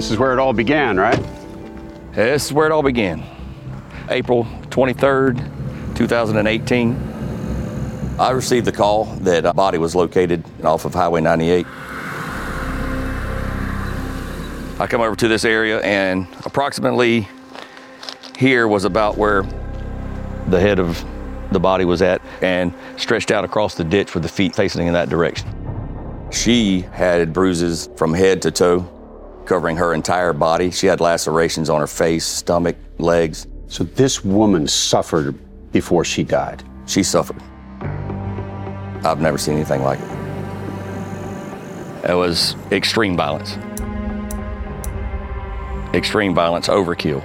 this is where it all began, right? This is where it all began. April 23rd, 2018. I received the call that a body was located off of Highway 98. I come over to this area, and approximately here was about where the head of the body was at, and stretched out across the ditch with the feet facing in that direction. She had bruises from head to toe, covering her entire body. She had lacerations on her face, stomach, legs. So this woman suffered before she died? She suffered. I've never seen anything like it. It was extreme violence. Extreme violence, overkill.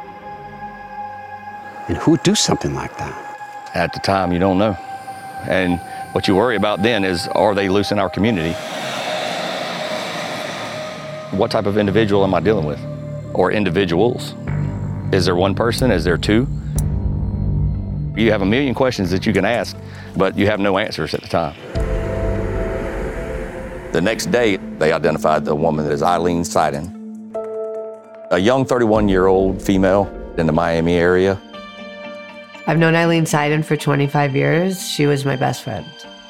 And who would do something like that? At the time, you don't know. And what you worry about then is, are they loose in our community? What type of individual am I dealing with? Or individuals? Is there one person? Is there two? You have a million questions that you can ask, but you have no answers at the time. The next day, they identified the woman as Eileen Seiden, a young 31-year-old female in the Miami area. I've known Eileen Seiden for 25 years. She was my best friend.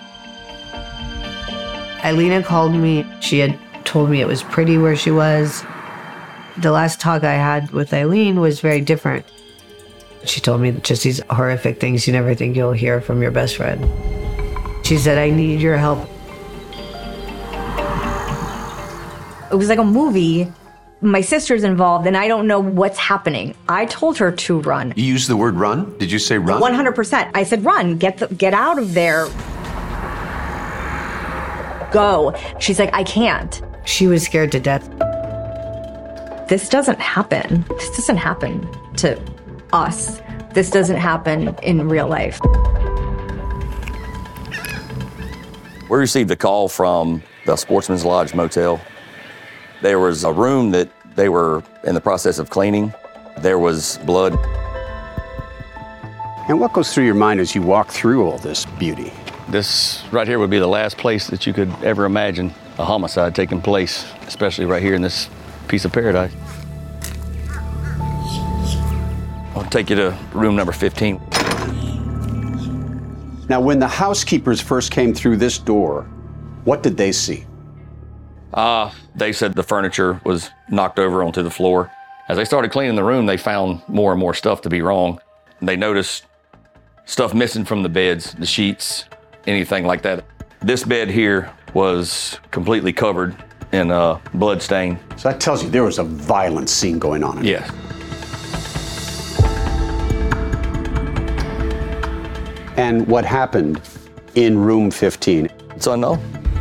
Eileen had called me. She had told me it was pretty where she was. The last talk I had with Eileen was very different. She told me just these horrific things you never think you'll hear from your best friend. She said, I need your help. It was like a movie. My sister's involved, and I don't know what's happening. I told her to run. You used the word run? Did you say run? 100%. I said, run, get out of there. Go. She's like, I can't. She was scared to death. This doesn't happen. This doesn't happen to us. This doesn't happen in real life. We received a call from the Sportsman's Lodge Motel. There was a room that they were in the process of cleaning. There was blood. And what goes through your mind as you walk through all this beauty? This right here would be the last place that you could ever imagine a homicide taking place, especially right here in this piece of paradise. I'll take you to room number 15. Now, when the housekeepers first came through this door, what did they see? They said the furniture was knocked over onto the floor. As they started cleaning the room, they found more and more stuff to be wrong. They noticed stuff missing from the beds, the sheets, anything like that. This bed here was completely covered in blood stain. So that tells you there was a violent scene going on. Yes. And what happened in room 15? It's unknown.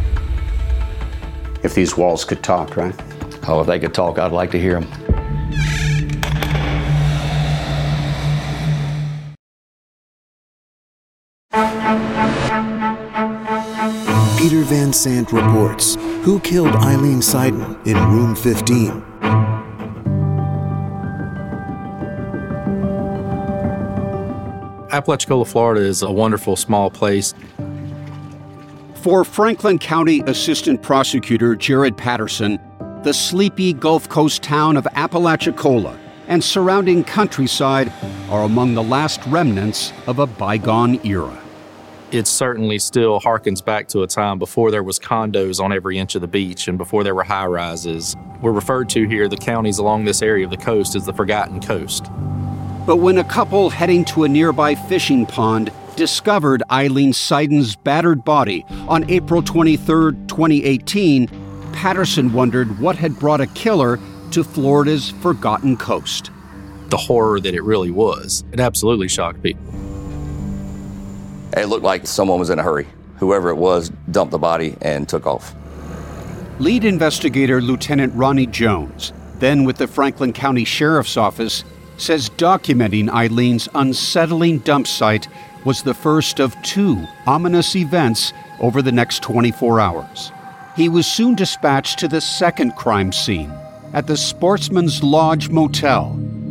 If these walls could talk, right? Oh, if they could talk, I'd like to hear them. Peter Van Sant reports who killed Eileen Seiden in room 15. Apalachicola, Florida is a wonderful small place. For Franklin County Assistant Prosecutor Jared Patterson, the sleepy Gulf Coast town of Apalachicola and surrounding countryside are among the last remnants of a bygone era. It certainly still harkens back to a time before there was condos on every inch of the beach and before there were high-rises. We're referred to here, the counties along this area of the coast, as the Forgotten Coast. But when a couple heading to a nearby fishing pond discovered Eileen Seiden's battered body on April 23, 2018, Patterson wondered what had brought a killer to Florida's Forgotten Coast. The horror that it really was. It absolutely shocked people. It looked like someone was in a hurry. Whoever it was dumped the body and took off. Lead investigator Lieutenant Ronnie Jones, then with the Franklin County Sheriff's Office, says documenting Eileen's unsettling dump site was the first of two ominous events over the next 24 hours. He was soon dispatched to the second crime scene at the Sportsman's Lodge Motel.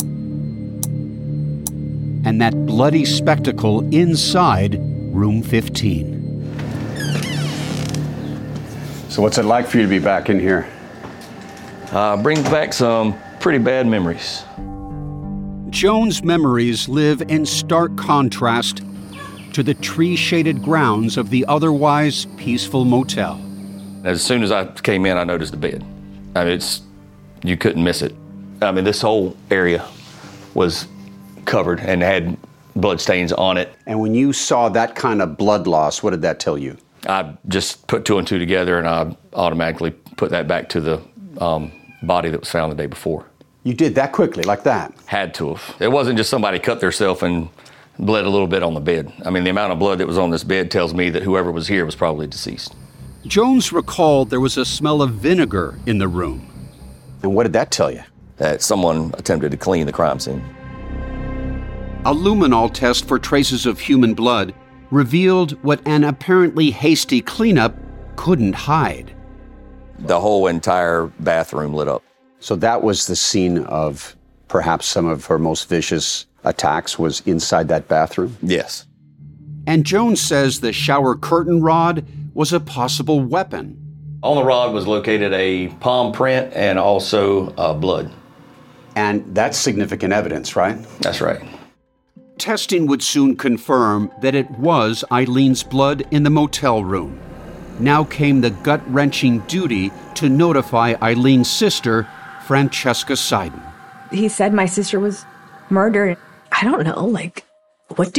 And that bloody spectacle inside room 15. So what's it like for you to be back in here? Brings back some pretty bad memories. Jones' memories live in stark contrast to the tree-shaded grounds of the otherwise peaceful motel. As soon as I came in, I noticed the bed. I mean, you couldn't miss it. I mean, this whole area was covered and had blood stains on it. And when you saw that kind of blood loss, what did that tell you? I just put two and two together, and I automatically put that back to the body that was found the day before. You did that quickly, like that? Had to have. It wasn't just somebody cut themselves and bled a little bit on the bed. I mean, the amount of blood that was on this bed tells me that whoever was here was probably deceased. Jones recalled there was a smell of vinegar in the room. And what did that tell you? That someone attempted to clean the crime scene. A luminol test for traces of human blood revealed what an apparently hasty cleanup couldn't hide. The whole entire bathroom lit up. So that was the scene of perhaps some of her most vicious attacks, was inside that bathroom? Yes. And Jones says the shower curtain rod was a possible weapon. On the rod was located a palm print and also blood. And that's significant evidence, right? That's right. Testing would soon confirm that it was Eileen's blood in the motel room. Now came the gut-wrenching duty to notify Eileen's sister, Francesca Seiden. He said my sister was murdered. I don't know, what do?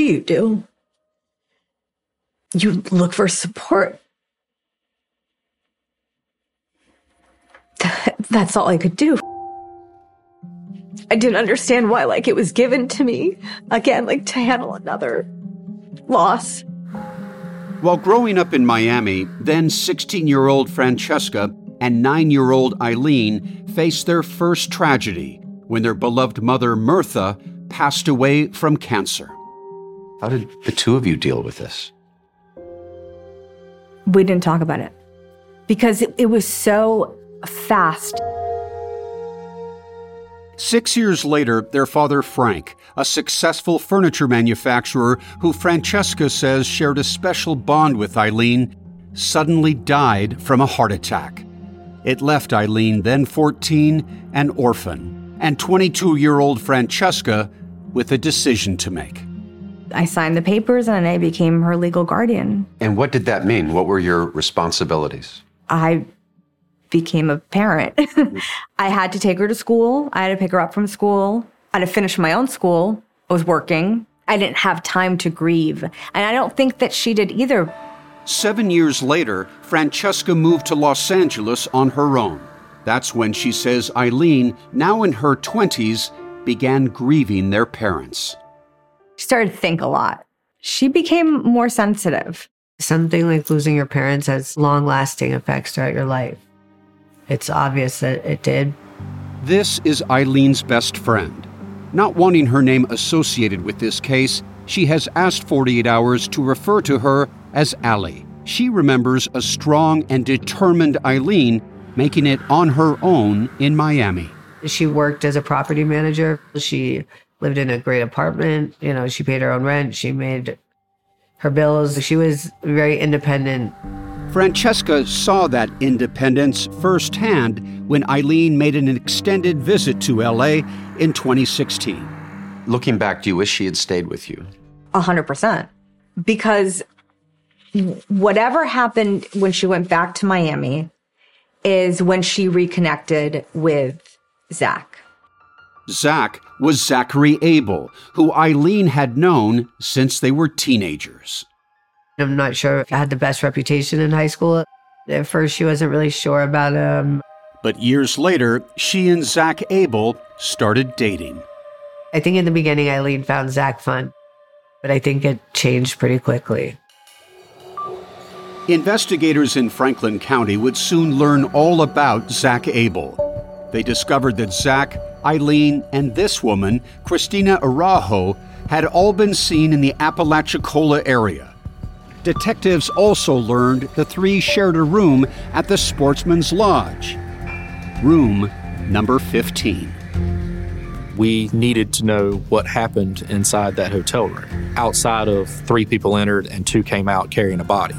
You look for support. That's all I could do. I didn't understand why, it was given to me, again, to handle another loss. While growing up in Miami, then 16-year-old Francesca and 9-year-old Eileen faced their first tragedy when their beloved mother, Mirtha, passed away from cancer. How did the two of you deal with this? We didn't talk about it because it was so fast. 6 years later, their father, Frank, a successful furniture manufacturer who Francesca says shared a special bond with Eileen, suddenly died from a heart attack. It left Eileen, then 14, an orphan, and 22-year-old Francesca with a decision to make. I signed the papers and I became her legal guardian. And what did that mean? What were your responsibilities? I became a parent. I had to take her to school. I had to pick her up from school. I had to finish my own school. I was working. I didn't have time to grieve. And I don't think that she did either. 7 years later, Francesca moved to Los Angeles on her own. That's when she says Eileen, now in her 20s, began grieving their parents. She started to think a lot. She became more sensitive. Something like losing your parents has long-lasting effects throughout your life. It's obvious that it did. This is Eileen's best friend. Not wanting her name associated with this case, she has asked 48 Hours to refer to her as Allie. She remembers a strong and determined Eileen making it on her own in Miami. She worked as a property manager. She lived in a great apartment. She paid her own rent. She made her bills. She was very independent. Francesca saw that independence firsthand when Eileen made an extended visit to LA in 2016. Looking back, do you wish she had stayed with you? 100%. Because whatever happened when she went back to Miami is when she reconnected with Zach. Zach was Zachary Abel, who Eileen had known since they were teenagers. I'm not sure if I had the best reputation in high school. At first, she wasn't really sure about him. But years later, she and Zach Abel started dating. I think in the beginning, Eileen found Zach fun, but I think it changed pretty quickly. Investigators in Franklin County would soon learn all about Zach Abel. They discovered that Zach, Eileen, and this woman, Christina Araujo, had all been seen in the Apalachicola area. Detectives also learned the three shared a room at the Sportsman's Lodge, room number 15. We needed to know what happened inside that hotel room. Outside of 3 people entered and 2 came out carrying a body.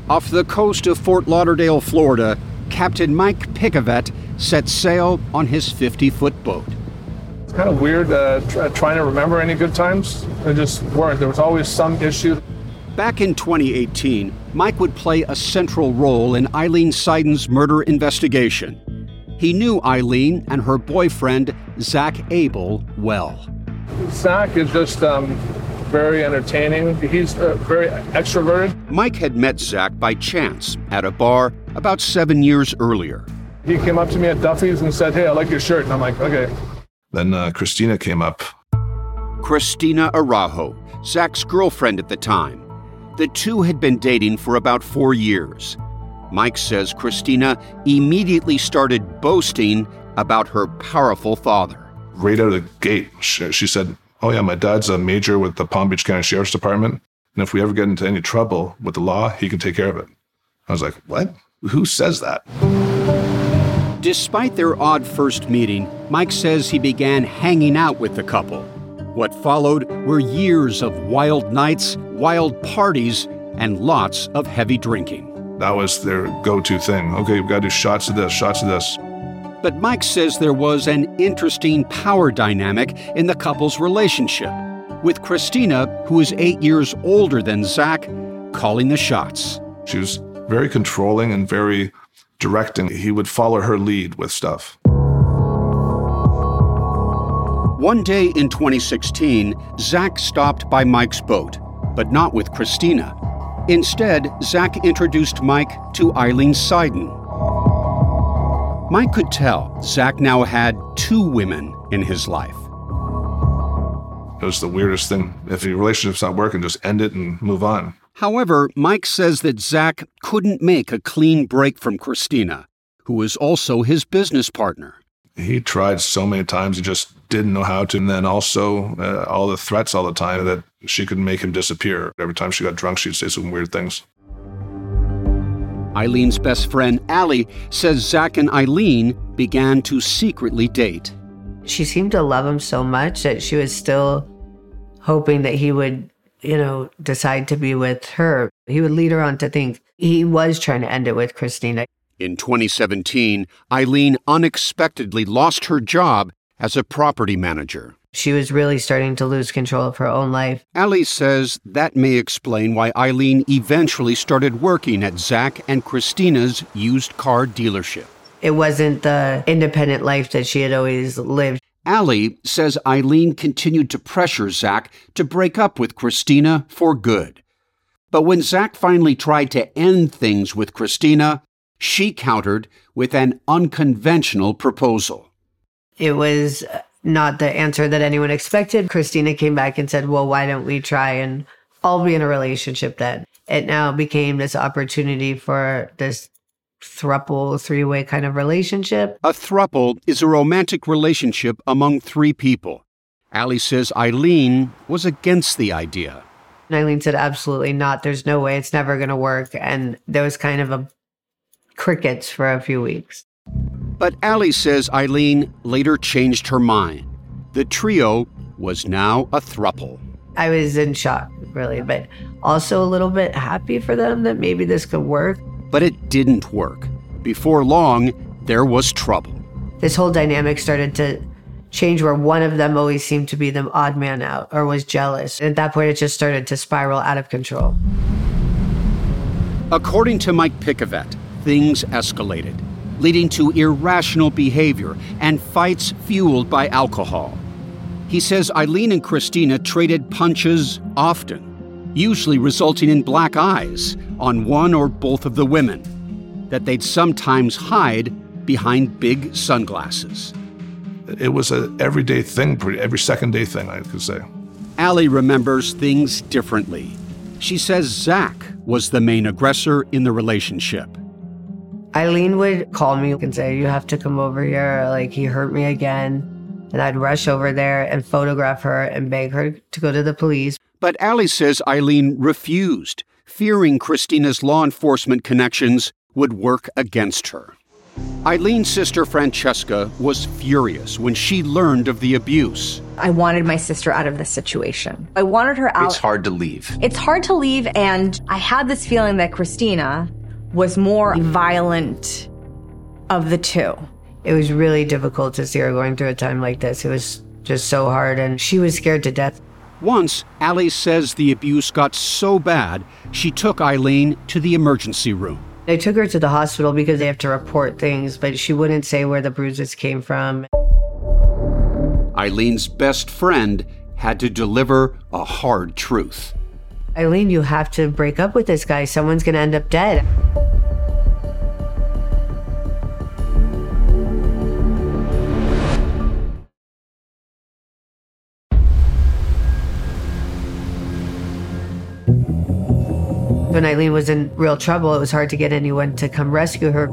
Off the coast of Fort Lauderdale, Florida, Captain Mike Pickavet set sail on his 50-foot boat. It's kind of weird trying to remember any good times. There just weren't. There was always some issue. Back in 2018, Mike would play a central role in Eileen Seiden's murder investigation. He knew Eileen and her boyfriend, Zach Abel, well. Zach is just very entertaining. He's very extroverted. Mike had met Zach by chance at a bar about 7 years earlier. He came up to me at Duffy's and said, "Hey, I like your shirt." And I'm like, "Okay." Then Christina came up. Christina Araujo, Zach's girlfriend at the time. The two had been dating for about 4 years. Mike says Christina immediately started boasting about her powerful father. Right out of the gate, she said, "Oh yeah, my dad's a major with the Palm Beach County Sheriff's Department, and if we ever get into any trouble with the law, he can take care of it." I was like, "What? Who says that?" Despite their odd first meeting, Mike says he began hanging out with the couple. What followed were years of wild nights, wild parties, and lots of heavy drinking. That was their go-to thing. Okay, we've got to do shots of this, shots of this. But Mike says there was an interesting power dynamic in the couple's relationship, with Christina, who is 8 years older than Zach, calling the shots. She was very controlling and very directing. He would follow her lead with stuff. One day in 2016, Zach stopped by Mike's boat, but not with Christina. Instead, Zach introduced Mike to Eileen Seiden. Mike could tell Zach now had 2 women in his life. It was the weirdest thing. If your relationship's not working, just end it and move on. However, Mike says that Zach couldn't make a clean break from Christina, who was also his business partner. He tried so many times, he just didn't know how to. And then also all the threats all the time that she could make him disappear. Every time she got drunk, she'd say some weird things. Eileen's best friend, Allie, says Zach and Eileen began to secretly date. She seemed to love him so much that she was still hoping that he would, decide to be with her. He would lead her on to think he was trying to end it with Christina. In 2017, Eileen unexpectedly lost her job as a property manager. She was really starting to lose control of her own life. Allie says that may explain why Eileen eventually started working at Zach and Christina's used car dealership. It wasn't the independent life that she had always lived. Allie says Eileen continued to pressure Zach to break up with Christina for good. But when Zach finally tried to end things with Christina, she countered with an unconventional proposal. It was not the answer that anyone expected. Christina came back and said, well, why don't we try and all be in a relationship then? It now became this opportunity for this throuple, 3-way kind of relationship. A throuple is a romantic relationship among 3 people. Allie says Eileen was against the idea. And Eileen said, absolutely not. There's no way. It's never going to work. And there was kind of a crickets for a few weeks. But Allie says Eileen later changed her mind. The trio was now a throuple. I was in shock, really, but also a little bit happy for them that maybe this could work. But it didn't work. Before long, there was trouble. This whole dynamic started to change where one of them always seemed to be the odd man out or was jealous. At that point, it just started to spiral out of control. According to Mike Pickavet, things escalated, leading to irrational behavior and fights fueled by alcohol. He says Eileen and Christina traded punches often, usually resulting in black eyes on one or both of the women, that they'd sometimes hide behind big sunglasses. It was an everyday thing, every second day thing, I could say. Allie remembers things differently. She says Zach was the main aggressor in the relationship. Eileen would call me and say, you have to come over here, like he hurt me again. And I'd rush over there and photograph her and beg her to go to the police. But Allie says Eileen refused, fearing Christina's law enforcement connections would work against her. Eileen's sister Francesca was furious when she learned of the abuse. I wanted my sister out of this situation. I wanted her out. It's hard to leave. It's hard to leave, and I had this feeling that Christina was more violent of the two. It was really difficult to see her going through a time like this. It was just so hard, and she was scared to death. Once, Allie says the abuse got so bad, she took Eileen to the emergency room. They took her to the hospital because they have to report things, but she wouldn't say where the bruises came from. Eileen's best friend had to deliver a hard truth. Eileen, you have to break up with this guy. Someone's going to end up dead. When Eileen was in real trouble, it was hard to get anyone to come rescue her.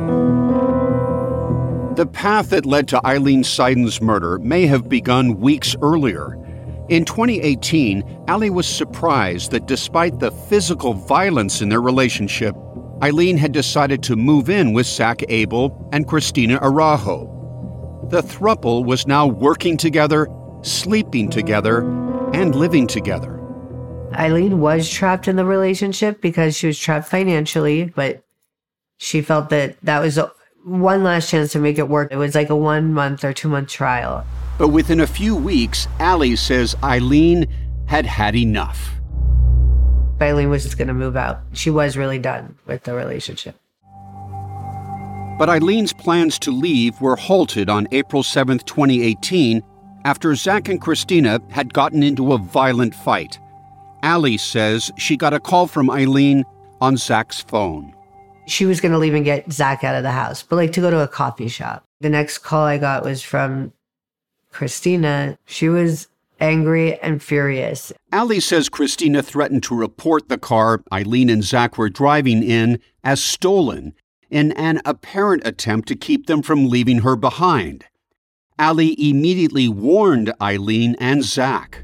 The path that led to Eileen Seiden's murder may have begun weeks earlier. In 2018, Allie was surprised that despite the physical violence in their relationship, Eileen had decided to move in with Zach Abel and Christina Araujo. The throuple was now working together, sleeping together, and living together. Eileen was trapped in the relationship because she was trapped financially, but she felt that that was one last chance to make it work. It was like a 1 month or 2 month trial. But within a few weeks, Allie says Eileen had had enough. Eileen was just going to move out. She was really done with the relationship. But Eileen's plans to leave were halted on April 7th, 2018, after Zach and Christina had gotten into a violent fight. Allie says she got a call from Eileen on Zach's phone. She was going to leave and get Zach out of the house, but like to go to a coffee shop. The next call I got was from Christina. She was angry and furious. Allie says Christina threatened to report the car Eileen and Zach were driving in as stolen in an apparent attempt to keep them from leaving her behind. Allie immediately warned Eileen and Zach.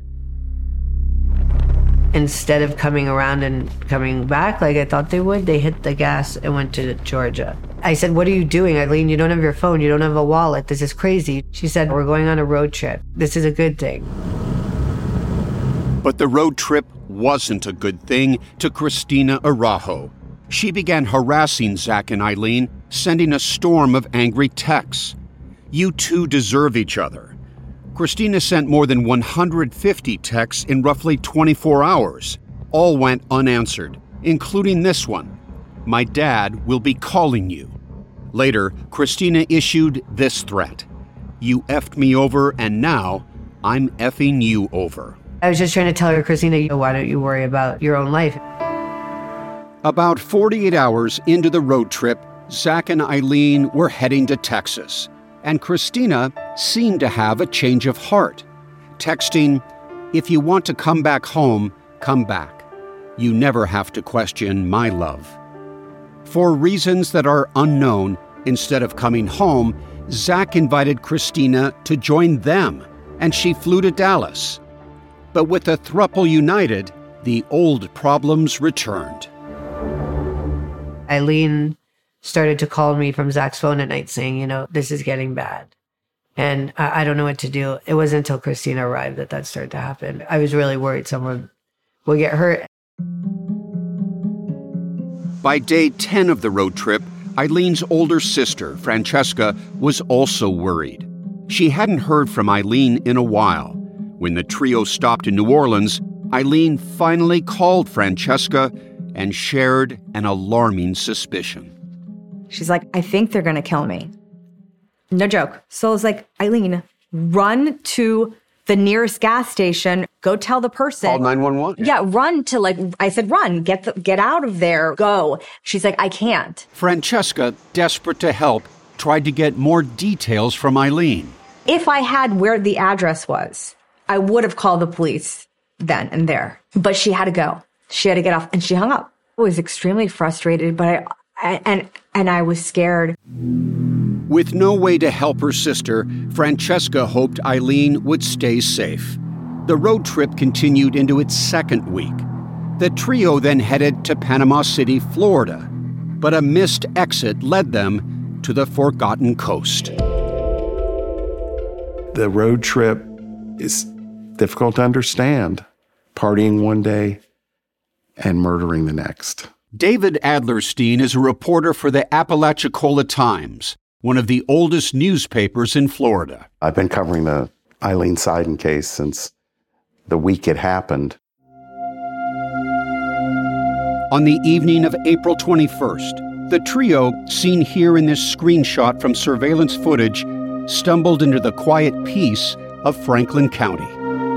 Instead of coming around and coming back like I thought they would, they hit the gas and went to Georgia. I said, "What are you doing, Eileen? You don't have your phone. You don't have a wallet. This is crazy." She said, "We're going on a road trip. This is a good thing." But the road trip wasn't a good thing to Christina Araujo. She began harassing Zach and Eileen, sending a storm of angry texts. "You two deserve each other." Christina sent more than 150 texts in roughly 24 hours. All went unanswered, including this one. "My dad will be calling you." Later, Christina issued this threat. "You effed me over, and now I'm effing you over." I was just trying to tell her, Christina, why don't you worry about your own life? About 48 hours into the road trip, Zach and Eileen were heading to Texas. And Christina seemed to have a change of heart, texting, "If you want to come back home, come back. You never have to question my love." For reasons that are unknown, instead of coming home, Zach invited Christina to join them, and she flew to Dallas. But with the throuple united, the old problems returned. Eileen started to call me from Zach's phone at night saying, "This is getting bad. And I don't know what to do." It wasn't until Christina arrived that started to happen. I was really worried someone would get hurt. By day 10 of the road trip, Eileen's older sister, Francesca, was also worried. She hadn't heard from Eileen in a while. When the trio stopped in New Orleans, Eileen finally called Francesca and shared an alarming suspicion. She's like, "I think they're going to kill me." No joke. So I was like, "Eileen, run to the nearest gas station. Go tell the person." Call 911. Yeah, run to I said, "Run, get out of there, go." She's like, "I can't." Francesca, desperate to help, tried to get more details from Eileen. If I had where the address was, I would have called the police then and there. But she had to go. She had to get off, and she hung up. I was extremely frustrated, but I was scared. With no way to help her sister, Francesca hoped Eileen would stay safe. The road trip continued into its second week. The trio then headed to Panama City, Florida, but a missed exit led them to the Forgotten Coast. The road trip is difficult to understand. Partying one day and murdering the next. David Adlerstein is a reporter for the Apalachicola Times, one of the oldest newspapers in Florida. I've been covering the Eileen Seiden case since the week it happened. On the evening of April 21st, the trio, seen here in this screenshot from surveillance footage, stumbled into the quiet peace of Franklin County.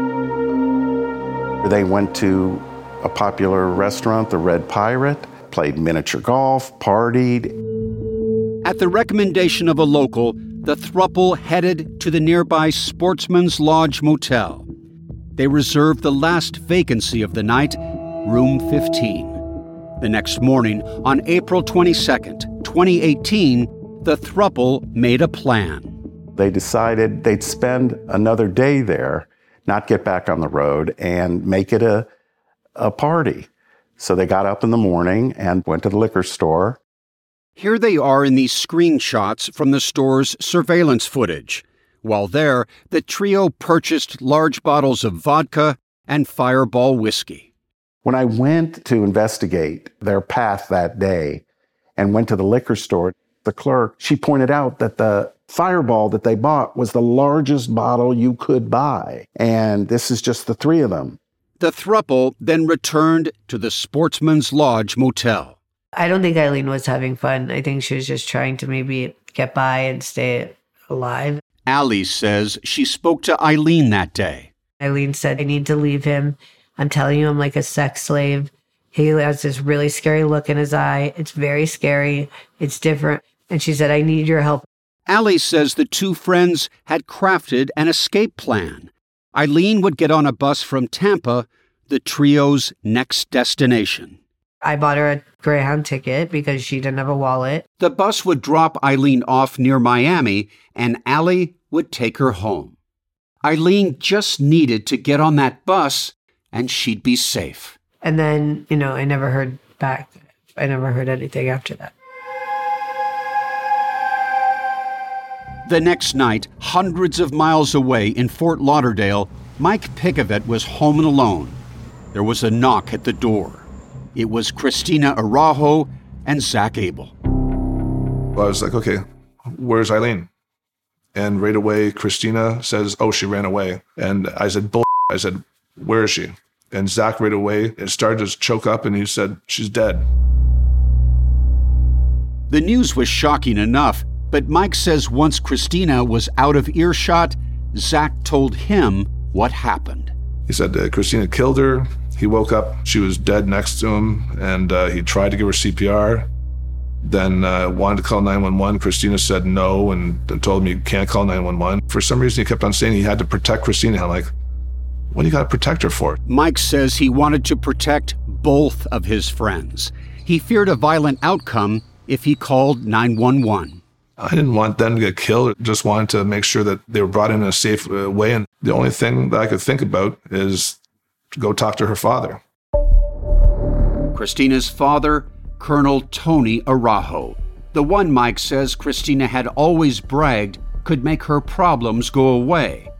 They went to a popular restaurant, the Red Pirate, played miniature golf, partied. At the recommendation of a local, the throuple headed to the nearby Sportsman's Lodge Motel. They reserved the last vacancy of the night, room 15. The next morning, on April 22nd, 2018, the throuple made a plan. They decided they'd spend another day there, not get back on the road, and make it a party. So they got up in the morning and went to the liquor store. Here they are in these screenshots from the store's surveillance footage. While there, the trio purchased large bottles of vodka and Fireball whiskey. When I went to investigate their path that day and went to the liquor store, the clerk, she pointed out that the Fireball that they bought was the largest bottle you could buy. And this is just the three of them. The throuple then returned to the Sportsman's Lodge Motel. I don't think Eileen was having fun. I think she was just trying to maybe get by and stay alive. Allie says she spoke to Eileen that day. Eileen said, I need to leave him. I'm telling you, I'm like a sex slave. He has this really scary look in his eye. It's very scary. It's different. And she said, I need your help. Allie says the two friends had crafted an escape plan. Eileen would get on a bus from Tampa, the trio's next destination. I bought her a Greyhound ticket because she didn't have a wallet. The bus would drop Eileen off near Miami, and Allie would take her home. Eileen just needed to get on that bus, and she'd be safe. And then, I never heard back. I never heard anything after that. The next night, hundreds of miles away in Fort Lauderdale, Mike Picavet was home and alone. There was a knock at the door. It was Christina Araujo and Zach Abel. I was like, okay, where's Eileen? And right away, Christina says, oh, she ran away. And I said, bull. I said, where is she? And Zach right away, it started to choke up and he said, she's dead. The news was shocking enough, but Mike says once Christina was out of earshot, Zach told him what happened. He said Christina killed her. He woke up, she was dead next to him, and he tried to give her CPR. Then wanted to call 911. Christina said no and told him you can't call 911. For some reason, he kept on saying he had to protect Christina. I'm like, what do you got to protect her for? Mike says he wanted to protect both of his friends. He feared a violent outcome if he called 911. I didn't want them to get killed. I just wanted to make sure that they were brought in a safe way. And the only thing that I could think about is to go talk to her father. Christina's father, Colonel Tony Araujo. The one Mike says Christina had always bragged could make her problems go away.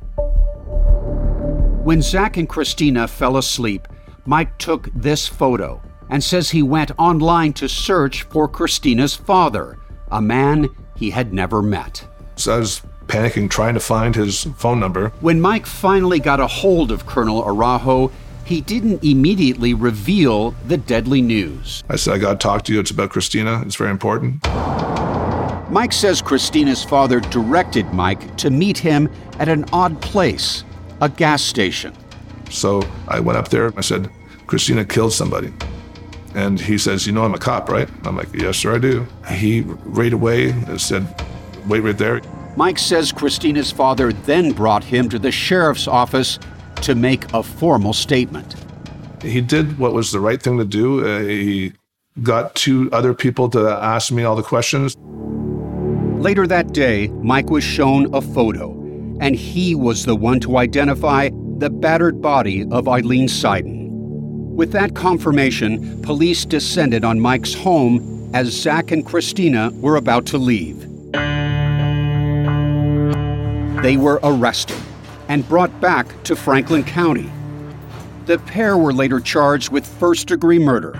When Zach and Christina fell asleep, Mike took this photo and says he went online to search for Christina's father, a man he had never met. So I was panicking, trying to find his phone number. When Mike finally got a hold of Colonel Araujo, he didn't immediately reveal the deadly news. I said, I got to talk to you. It's about Christina. It's very important. Mike says Christina's father directed Mike to meet him at an odd place, a gas station. So I went up there. I said, Christina killed somebody. And he says, you know I'm a cop, right? I'm like, yes, sir, I do. He right away said, wait right there. Mike says Christina's father then brought him to the sheriff's office to make a formal statement. He did what was the right thing to do. He got two other people to ask me all the questions. Later that day, Mike was shown a photo, and he was the one to identify the battered body of Eileen Seiden. With that confirmation, police descended on Mike's home as Zach and Christina were about to leave. They were arrested. and brought back to Franklin County. The pair were later charged with first-degree murder.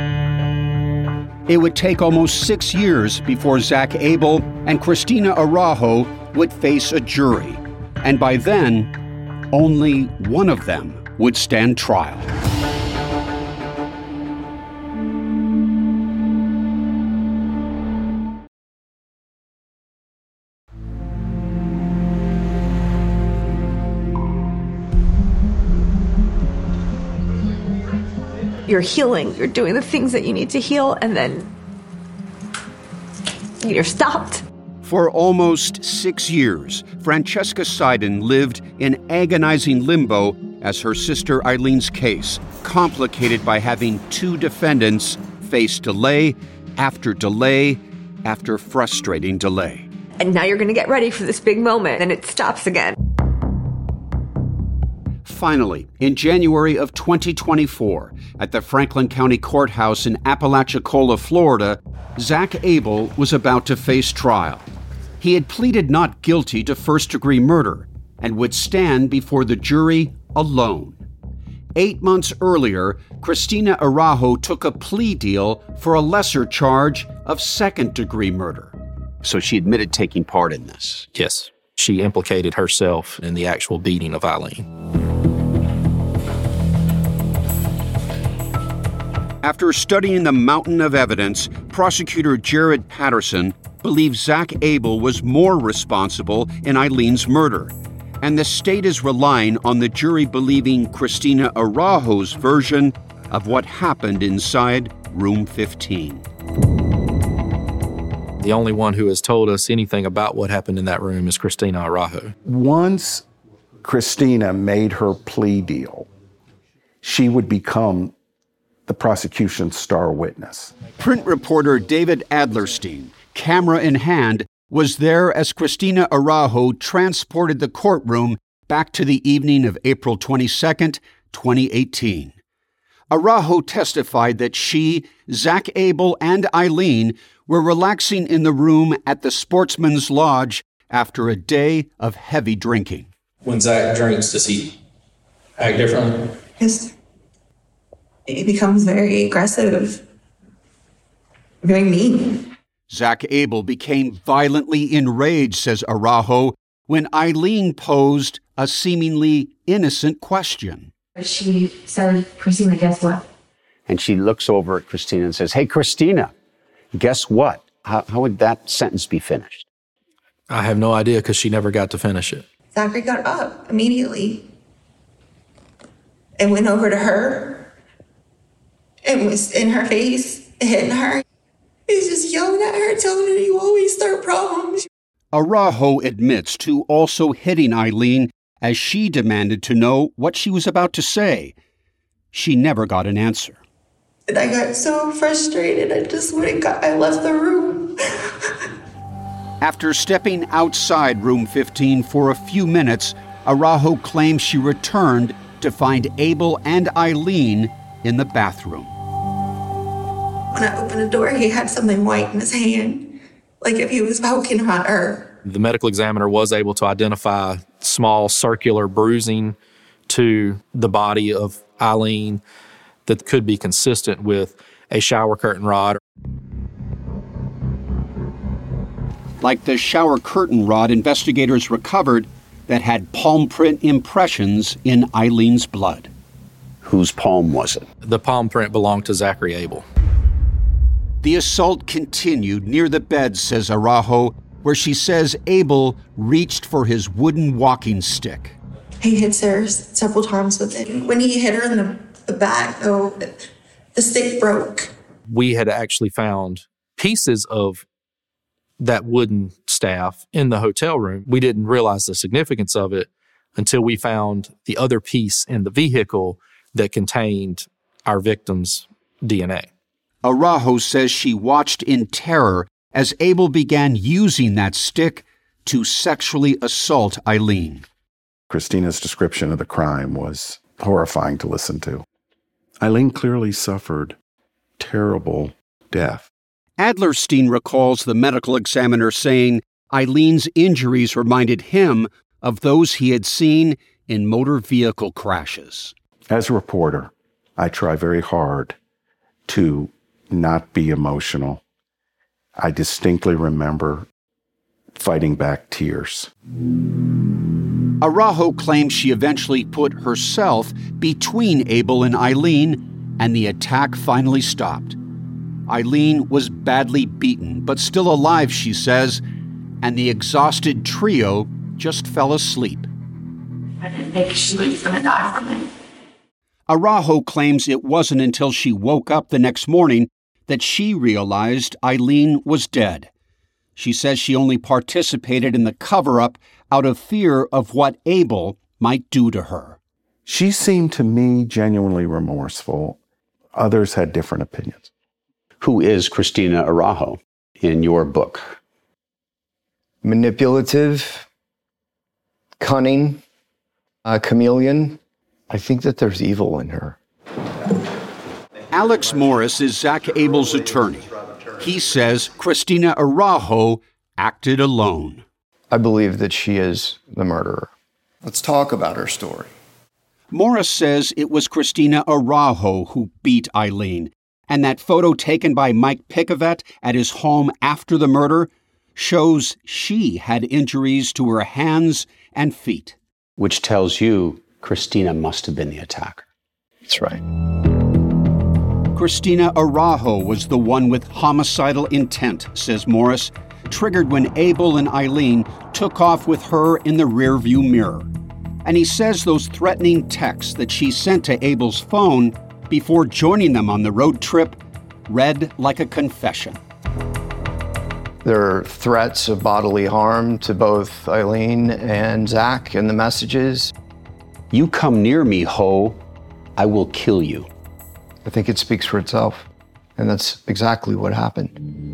It would take almost 6 years before Zach Abel and Christina Araujo would face a jury, and by then, only one of them would stand trial. You're healing, you're doing the things that you need to heal, and then you're stopped. For almost 6 years, Francesca Seiden lived in agonizing limbo as her sister Eileen's case, complicated by having 2 defendants, face delay after frustrating delay. And now you're going to get ready for this big moment, and it stops again. Finally, in January of 2024, at the Franklin County Courthouse in Apalachicola, Florida, Zach Abel was about to face trial. He had pleaded not guilty to first-degree murder and would stand before the jury alone. 8 months earlier, Christina Araujo took a plea deal for a lesser charge of second-degree murder. So she admitted taking part in this. Yes, she implicated herself in the actual beating of Eileen. After studying the mountain of evidence, prosecutor Jared Patterson believes Zach Abel was more responsible in Eileen's murder, and the state is relying on the jury believing Christina Araujo's version of what happened inside room 15. The only one who has told us anything about what happened in that room is Christina Araujo. Once Christina made her plea deal, she would become the prosecution's star witness. Print reporter David Adlerstein, camera in hand, was there as Christina Araujo transported the courtroom back to the evening of April 22nd, 2018. Araujo testified that she, Zach Abel, and Eileen were relaxing in the room at the Sportsman's Lodge after a day of heavy drinking. When Zach drinks, does he act differently? Yes. He becomes very aggressive, very mean. Zach Abel became violently enraged, says Araujo, when Eileen posed a seemingly innocent question. She said, "Christina, guess what?" And she looks over at Christina and says, "Hey, Christina, guess what?" How would that sentence be finished? I have no idea because she never got to finish it. Zachary got up immediately and went over to her and was in her face, hitting her. He's just yelling at her, telling her, "You always start problems." Araujo admits to also hitting Eileen as she demanded to know what she was about to say. She never got an answer. And I got so frustrated, I left the room. After stepping outside room 15 for a few minutes, Araujo claims she returned to find Abel and Eileen in the bathroom. When I opened the door, he had something white in his hand, like if he was poking at her. The medical examiner was able to identify small circular bruising to the body of Eileen that could be consistent with a shower curtain rod. Like the shower curtain rod investigators recovered that had palm print impressions in Eileen's blood. Whose palm was it? The palm print belonged to Zachary Abel. The assault continued near the bed, says Araujo, where she says Abel reached for his wooden walking stick. He hits her several times with it. When he hit her in the back, though, the stick broke. We had actually found pieces of that wooden staff in the hotel room. We didn't realize the significance of it until we found the other piece in the vehicle that contained our victim's DNA. Araujo says she watched in terror as Abel began using that stick to sexually assault Eileen. Christina's description of the crime was horrifying to listen to. Eileen clearly suffered terrible death. Adlerstein recalls the medical examiner saying Eileen's injuries reminded him of those he had seen in motor vehicle crashes. As a reporter, I try very hard to not be emotional. I distinctly remember fighting back tears. Araujo claims she eventually put herself between Abel and Eileen, and the attack finally stopped. Eileen was badly beaten, but still alive, she says, and the exhausted trio just fell asleep. I didn't think she was going to die from it. Araujo claims it wasn't until she woke up the next morning that she realized Eileen was dead. She says she only participated in the cover-up out of fear of what Abel might do to her. She seemed to me genuinely remorseful. Others had different opinions. Who is Christina Araujo in your book? Manipulative, cunning, a chameleon. I think that there's evil in her. Alex Morris is Zach Abel's attorney. He says Christina Araujo acted alone. I believe that she is the murderer. Let's talk about her story. Morris says it was Christina Araujo who beat Eileen, and that photo taken by Mike Picavet at his home after the murder shows she had injuries to her hands and feet. Which tells you Christina must have been the attacker. That's right. Christina Araujo was the one with homicidal intent, says Morris, triggered when Abel and Eileen took off with her in the rearview mirror. And he says those threatening texts that she sent to Abel's phone before joining them on the road trip read like a confession. There are threats of bodily harm to both Eileen and Zach in the messages. You come near me, Ho, I will kill you. I think it speaks for itself, and that's exactly what happened.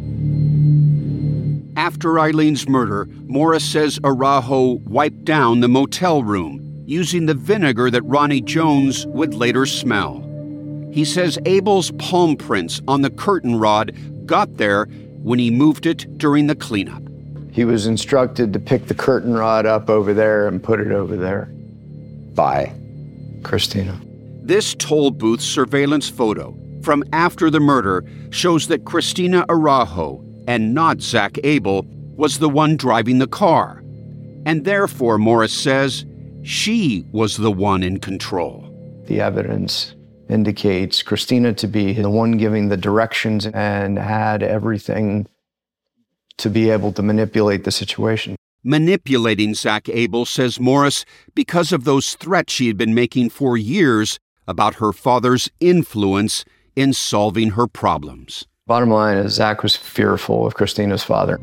After Eileen's murder, Morris says Araujo wiped down the motel room using the vinegar that Ronnie Jones would later smell. He says Abel's palm prints on the curtain rod got there when he moved it during the cleanup. He was instructed to pick the curtain rod up over there and put it over there. By Christina. This toll booth surveillance photo from after the murder shows that Christina Araujo, and not Zach Abel, was the one driving the car. And therefore, Morris says, she was the one in control. The evidence indicates Christina to be the one giving the directions and had everything to be able to manipulate the situation. Manipulating Zach Abel, says Morris, because of those threats she had been making for years about her father's influence in solving her problems. Bottom line is Zach was fearful of Christina's father.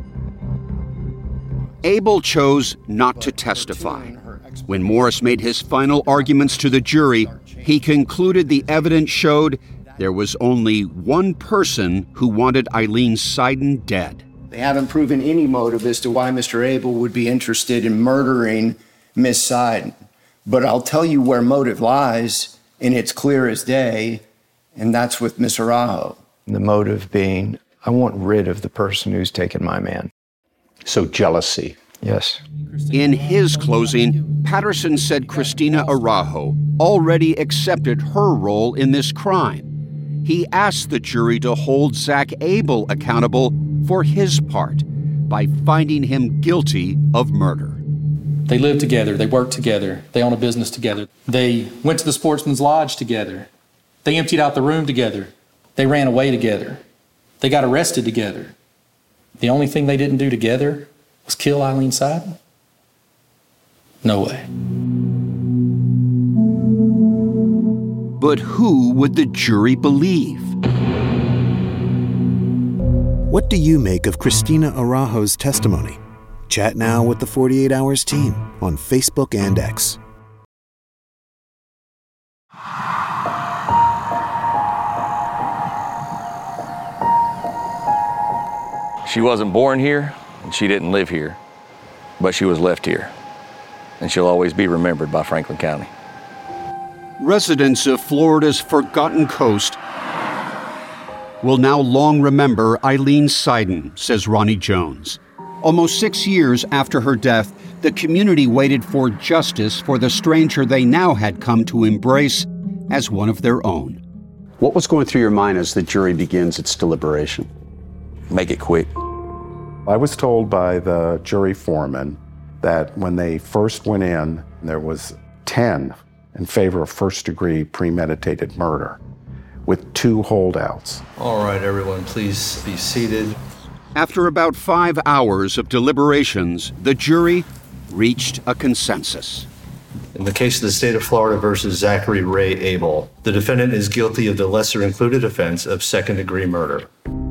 Abel chose not to testify. When Morris made his final arguments to the jury, he concluded the evidence showed there was only one person who wanted Eileen Seiden dead. They haven't proven any motive as to why Mr. Abel would be interested in murdering Miss Seiden. But I'll tell you where motive lies, and it's clear as day, and that's with Miss Araujo. The motive being, I want rid of the person who's taken my man. So jealousy. Yes. In his closing, Patterson said Christina Araujo already accepted her role in this crime. He asked the jury to hold Zach Abel accountable for his part by finding him guilty of murder. They lived together. They worked together. They own a business together. They went to the Sportsman's Lodge together. They emptied out the room together. They ran away together. They got arrested together. The only thing they didn't do together was kill Eileen Seiden? No way. But who would the jury believe? What do you make of Christina Araujo's testimony? Chat now with the 48 Hours team on Facebook and X. She wasn't born here, and she didn't live here, but she was left here, and she'll always be remembered by Franklin County. Residents of Florida's Forgotten Coast will now long remember Eileen Seiden, says Ronnie Jones. Almost 6 years after her death, the community waited for justice for the stranger they now had come to embrace as one of their own. What was going through your mind as the jury begins its deliberation? Make it quick. I was told by the jury foreman that when they first went in, there was 10 in favor of first-degree premeditated murder, with 2 holdouts. All right, everyone, please be seated. After about 5 hours of deliberations, the jury reached a consensus. In the case of the state of Florida versus Zachary Ray Abel, the defendant is guilty of the lesser included offense of second-degree murder.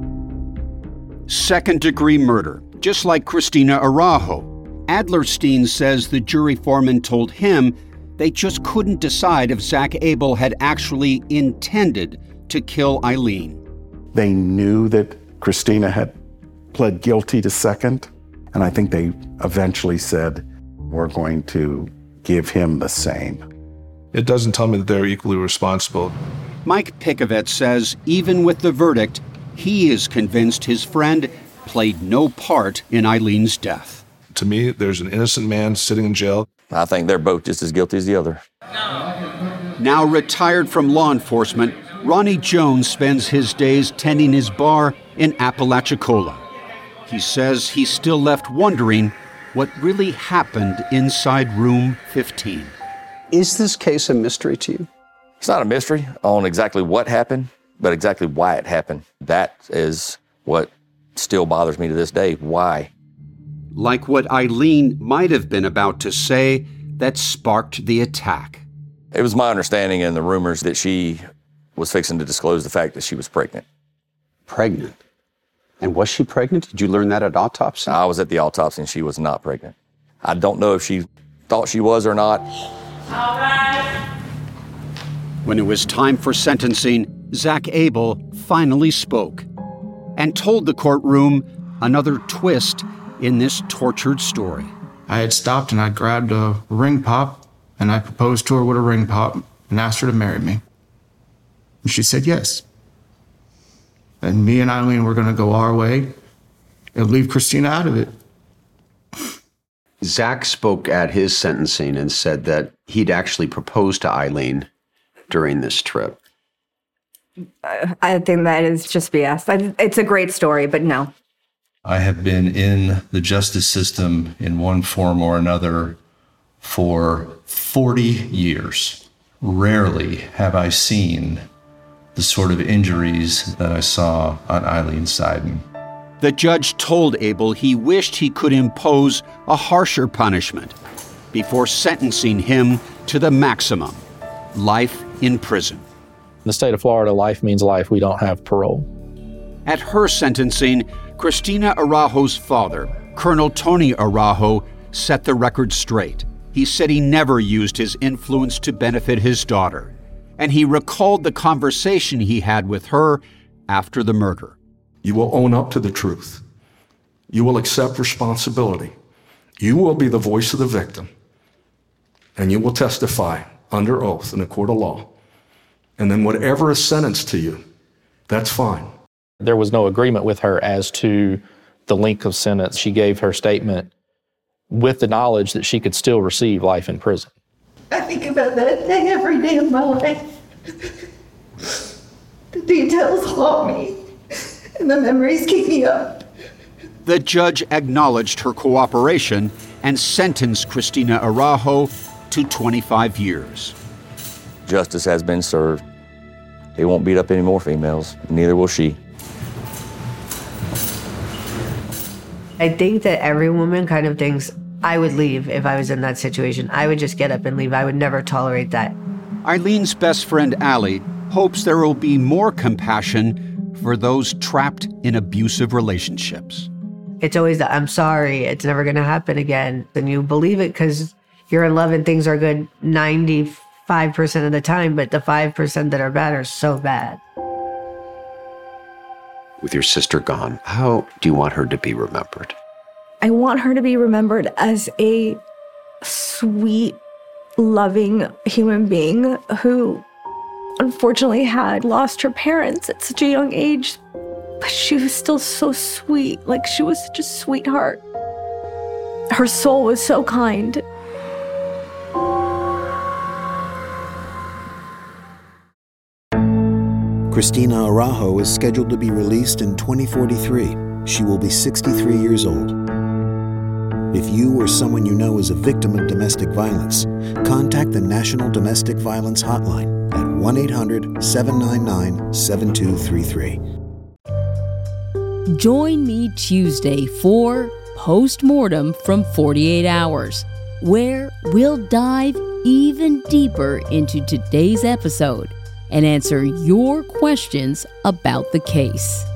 Second-degree murder, just like Christina Araujo. Adlerstein says the jury foreman told him they just couldn't decide if Zach Abel had actually intended to kill Eileen. They knew that Christina had pled guilty to second, and I think they eventually said, we're going to give him the same. It doesn't tell me that they're equally responsible. Mike Pikovets says even with the verdict, he is convinced his friend played no part in Eileen's death. To me, there's an innocent man sitting in jail. I think they're both just as guilty as the other. Now retired from law enforcement, Ronnie Jones spends his days tending his bar in Apalachicola. He says he's still left wondering what really happened inside room 15. Is this case a mystery to you? It's not a mystery on exactly what happened, but exactly why it happened. That is what still bothers me to this day. Why? Like what Eileen might have been about to say that sparked the attack. It was my understanding in the rumors that she was fixing to disclose the fact that she was pregnant. Pregnant? And was she pregnant? Did you learn that at autopsy? I was at the autopsy and she was not pregnant. I don't know if she thought she was or not. All right. When it was time for sentencing, Zach Abel finally spoke and told the courtroom another twist in this tortured story. I had stopped and I grabbed a ring pop and I proposed to her with a ring pop and asked her to marry me. And she said yes. And me and Eileen were going to go our way and leave Christina out of it. Zach spoke at his sentencing and said that he'd actually proposed to Eileen during this trip. I think that is just BS. It's a great story, but no. I have been in the justice system in one form or another for 40 years. Rarely have I seen the sort of injuries that I saw on Eileen Seiden. The judge told Abel he wished he could impose a harsher punishment before sentencing him to the maximum, life in prison. In the state of Florida, life means life. We don't have parole. At her sentencing, Christina Araujo's father, Colonel Tony Araujo, set the record straight. He said he never used his influence to benefit his daughter, and he recalled the conversation he had with her after the murder. You will own up to the truth. You will accept responsibility. You will be the voice of the victim, and you will testify under oath in a court of law. And then whatever is sentenced to you, that's fine. There was no agreement with her as to the length of sentence. She gave her statement with the knowledge that she could still receive life in prison. I think about that day every day of my life. The details haunt me, and the memories keep me up. The judge acknowledged her cooperation and sentenced Christina Araujo to 25 years. Justice has been served. He won't beat up any more females, neither will she. I think that every woman kind of thinks, I would leave if I was in that situation. I would just get up and leave. I would never tolerate that. Eileen's best friend, Allie, hopes there will be more compassion for those trapped in abusive relationships. It's always the, I'm sorry, it's never going to happen again. And you believe it because you're in love and things are good 95% of the time, but the 5% that are bad are so bad. With your sister gone, how do you want her to be remembered? I want her to be remembered as a sweet, loving human being who unfortunately had lost her parents at such a young age, but she was still so sweet. Like, she was such a sweetheart. Her soul was so kind. Christina Araujo is scheduled to be released in 2043. She will be 63 years old. If you or someone you know is a victim of domestic violence, contact the National Domestic Violence Hotline at 1-800-799-7233. Join me Tuesday for Postmortem from 48 Hours, where we'll dive even deeper into today's episode and answer your questions about the case.